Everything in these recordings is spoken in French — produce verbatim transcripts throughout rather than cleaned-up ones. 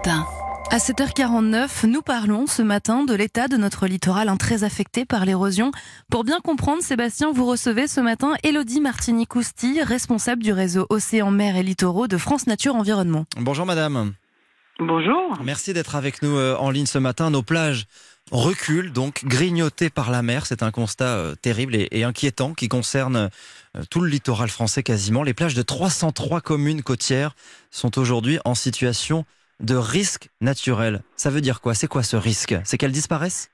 matin. À sept heures quarante-neuf, nous parlons ce matin de l'état de notre littoral, hein, très affecté par l'érosion. Pour bien comprendre, Sébastien, vous recevez ce matin Élodie Martini-Cousty, responsable du réseau Océan, Mer et Littoraux de France Nature Environnement. Bonjour madame. Bonjour. Merci d'être avec nous euh, en ligne ce matin. Nos plages reculent, donc grignotées par la mer. C'est un constat euh, terrible et, et inquiétant qui concerne euh, tout le littoral français quasiment. Les plages de trois cent trois communes côtières sont aujourd'hui en situation de risque naturel. Ça veut dire quoi? C'est quoi ce risque? C'est qu'elles disparaissent?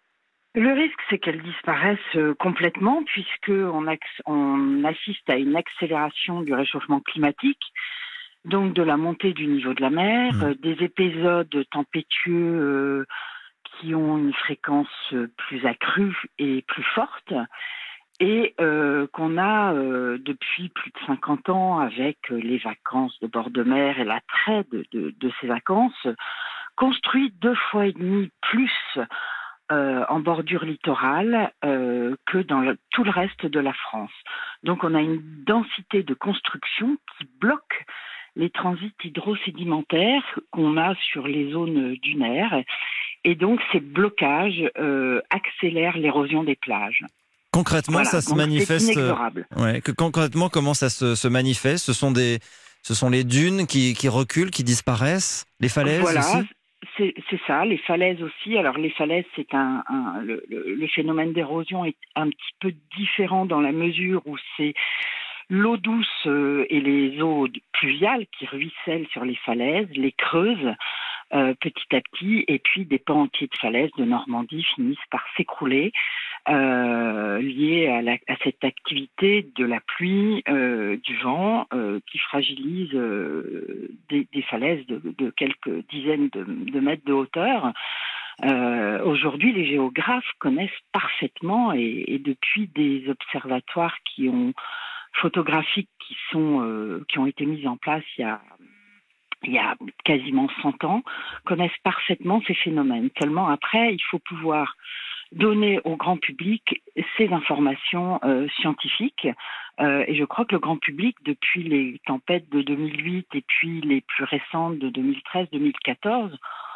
Le risque, c'est qu'elles disparaissent euh, complètement puisqu'on on assiste à une accélération du réchauffement climatique, donc de la montée du niveau de la mer, Mmh. euh, des épisodes tempétueux euh, qui ont une fréquence euh, plus accrue et plus forte, et euh, qu'on a euh, depuis plus de cinquante ans avec euh, les vacances de bord de mer et l'attrait de, de, de ces vacances, construit deux fois et demi plus euh, en bordure littorale euh, que dans le, tout le reste de la France. Donc on a une densité de construction qui bloque les transits hydrosédimentaires qu'on a sur les zones dunaires, et donc ces blocages euh, accélèrent l'érosion des plages. Concrètement, Voilà, ça se donc manifeste. c'est inexorable. Ouais, que concrètement, comment ça se, se manifeste? Ce sont des, ce sont les dunes qui, qui reculent, qui disparaissent, les falaises Voilà, aussi. c'est, c'est ça, les falaises aussi. Alors les falaises, c'est un, un le, le, le phénomène d'érosion est un petit peu différent dans la mesure où c'est l'eau douce euh, et les eaux pluviales qui ruissellent sur les falaises, les creusent euh, petit à petit, et puis des pans entiers de falaises de Normandie finissent par s'écrouler euh, liés à, la, à cette activité de la pluie, euh, du vent, euh, qui fragilise euh, des, des falaises de, de quelques dizaines de, de mètres de hauteur. Euh, aujourd'hui, les géographes connaissent parfaitement, et, et depuis des observatoires qui ont photographiques qui sont euh, qui ont été mis en place il y a il y a quasiment cent ans, connaissent parfaitement ces phénomènes. Seulement après, il faut pouvoir donner au grand public ces informations euh, scientifiques. Euh, et je crois que le grand public, depuis les tempêtes de deux mille huit et puis les plus récentes de deux mille treize deux mille quatorze,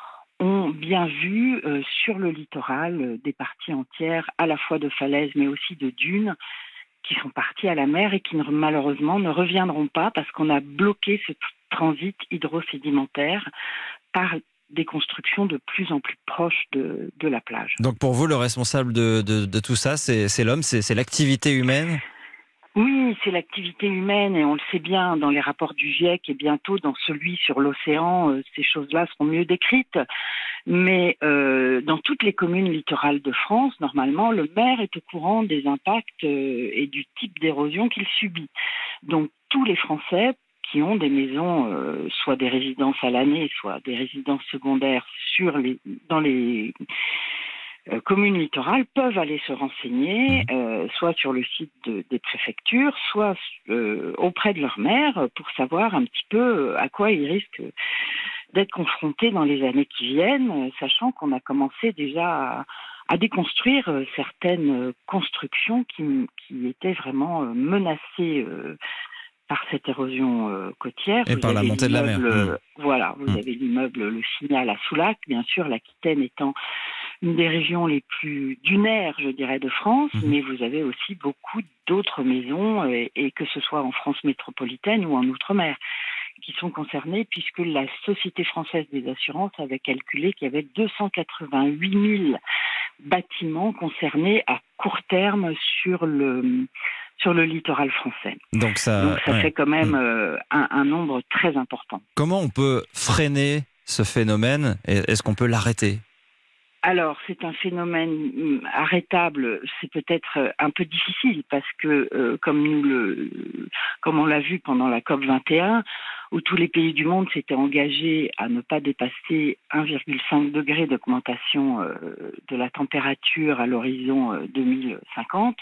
ont bien vu euh, sur le littoral euh, des parties entières, à la fois de falaises mais aussi de dunes, qui sont partis à la mer et qui ne, malheureusement ne reviendront pas parce qu'on a bloqué ce transit hydrosédimentaire par des constructions de plus en plus proches de, de la plage. Donc pour vous, le responsable de, de, de tout ça, c'est, c'est l'homme, c'est, c'est l'activité humaine? Oui, c'est l'activité humaine, et on le sait bien dans les rapports du GIEC, et bientôt dans celui sur l'océan, euh, ces choses-là seront mieux décrites. Mais euh, dans toutes les communes littorales de France, normalement, le maire est au courant des impacts euh, et du type d'érosion qu'il subit. Donc tous les Français qui ont des maisons, euh, soit des résidences à l'année, soit des résidences secondaires sur les, dans les euh, communes littorales, peuvent aller se renseigner, euh, soit sur le site de, des préfectures, soit euh, auprès de leur maire, pour savoir un petit peu à quoi ils risquent d'être confrontés dans les années qui viennent, sachant qu'on a commencé déjà à, à déconstruire certaines constructions qui, qui étaient vraiment menacées euh, par cette érosion euh, côtière. Et vous par la avez montée de la mer. euh, Mmh. Voilà, vous Mmh. avez l'immeuble Le Signal à Soulac, bien sûr, l'Aquitaine étant une des régions les plus dunaires, je dirais, de France, Mmh. mais vous avez aussi beaucoup d'autres maisons, et, et que ce soit en France métropolitaine ou en Outre-mer, qui sont concernés, puisque la Société française des assurances avait calculé qu'il y avait deux cent quatre-vingt-huit mille bâtiments concernés à court terme sur le, sur le littoral français. Donc ça, Donc ça ouais. fait quand même Mmh. euh, un, un nombre très important. Comment on peut freiner ce phénomène? Et est-ce qu'on peut l'arrêter? Alors, c'est un phénomène arrêtable, c'est peut-être un peu difficile parce que, euh, comme nous le, comme on l'a vu pendant la COP vingt et un, où tous les pays du monde s'étaient engagés à ne pas dépasser un virgule cinq degré d'augmentation euh, de la température à l'horizon euh, deux mille cinquante.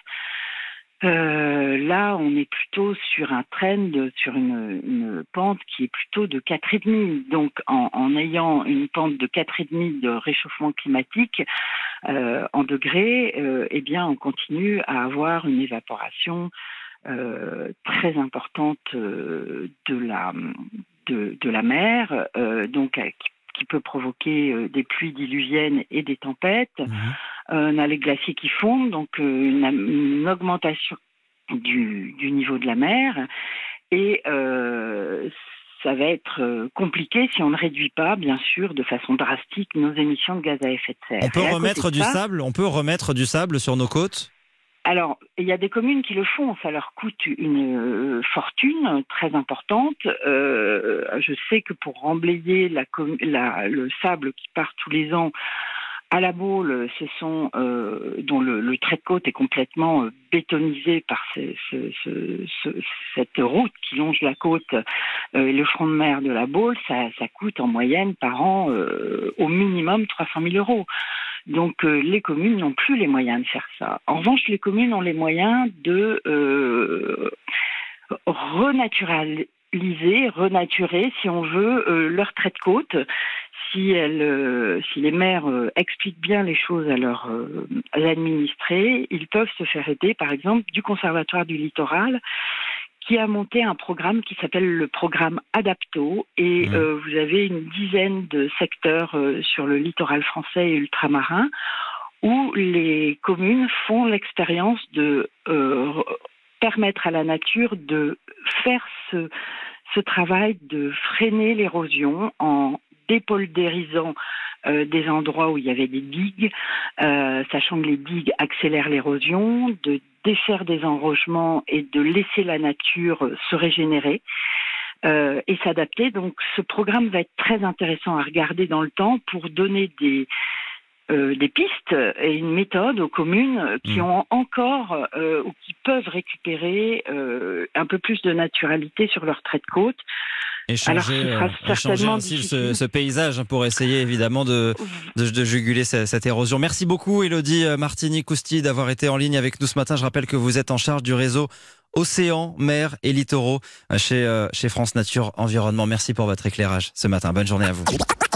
Euh, là, on est plutôt sur un trend, sur une, une pente qui est plutôt de quatre virgule cinq. Donc, en, en ayant une pente de quatre virgule cinq de réchauffement climatique euh, en degrés, euh, eh bien, on continue à avoir une évaporation euh, très importante euh, de la de, de la mer, euh, donc qui qui peut provoquer euh, des pluies diluviennes et des tempêtes. Mmh. Euh, on a les glaciers qui fondent, donc euh, une, une augmentation du, du niveau de la mer. Et euh, ça va être compliqué si on ne réduit pas, bien sûr, de façon drastique, nos émissions de gaz à effet de serre. On peut Et remettre du ça, sable, on peut remettre du sable sur nos côtes? Alors, il y a des communes qui le font, ça leur coûte une euh, fortune très importante. Euh, je sais que pour remblayer la, la, le sable qui part tous les ans à la Baule, ce sont euh, dont le, le trait de côte est complètement euh, bétonisé par ce, ce, ce, ce, cette route qui longe la côte euh, et le front de mer de la Baule, ça, ça coûte en moyenne par an euh, au minimum trois cent mille euros. Donc euh, les communes n'ont plus les moyens de faire ça. En revanche, les communes ont les moyens de euh, renaturaliser, renaturer, si on veut, euh, leur trait de côte. Si, elles, euh, si les maires euh, expliquent bien les choses à leurs euh, administrés, ils peuvent se faire aider, par exemple, du Conservatoire du Littoral, qui a monté un programme qui s'appelle le programme Adapto. Et mmh. euh, vous avez une dizaine de secteurs euh, sur le littoral français et ultramarin où les communes font l'expérience de euh, permettre à la nature de faire ce, ce travail de freiner l'érosion en dépoldérisant euh, des endroits où il y avait des digues, euh, sachant que les digues accélèrent l'érosion, de défaire des enrochements et de laisser la nature se régénérer euh, et s'adapter. Donc ce programme va être très intéressant à regarder dans le temps pour donner des, euh, des pistes et une méthode aux communes qui mmh. ont encore euh, ou qui peuvent récupérer euh, un peu plus de naturalité sur leur trait de côte. Échanger, Alors, euh, échanger ainsi ce, ce paysage pour essayer évidemment de, de, de juguler cette, cette érosion. Merci beaucoup Élodie Martini-Cousty d'avoir été en ligne avec nous ce matin. Je rappelle que vous êtes en charge du réseau Océan, Mer et Littoraux chez, chez France Nature Environnement. Merci pour votre éclairage ce matin. Bonne journée à vous.